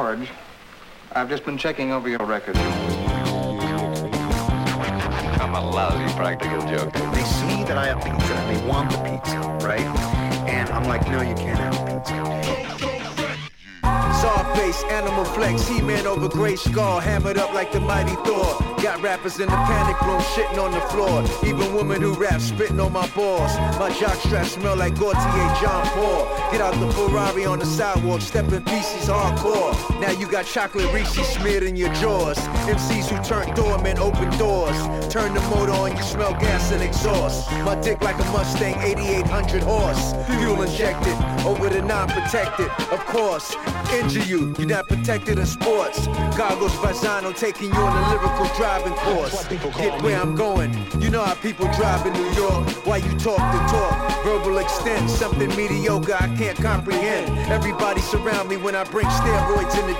George. I've just been checking over your record. I'm a lousy practical joker. They see that I have pizza and they want the pizza, right? And I'm like, no, you can't have pizza. Czar-face, animal flex, He-Man over gray skull, hammered up like the mighty Thor. Got rappers in the panic room shitting on the floor. Even women who rap spitting on my balls. My jockstrap smell like Gaultier John Paul. Get out the Ferrari on the sidewalk, step in pieces hardcore. Now you got chocolate Reese's smeared in your drawers. MCs who turn doormen open doors. Turn the motor on, you smell gas and exhaust. My dick like a Mustang 8800 horse. Fuel injected, over the non-protected. Of course, injure you, you're not protected in sports. Goggles Bazzano taking you on a lyrical driving course. Get where I'm going, you know how people drive in New York. Why you talk the talk, verbal extend. Something mediocre I can't comprehend. Everybody surround me when I bring steroids in the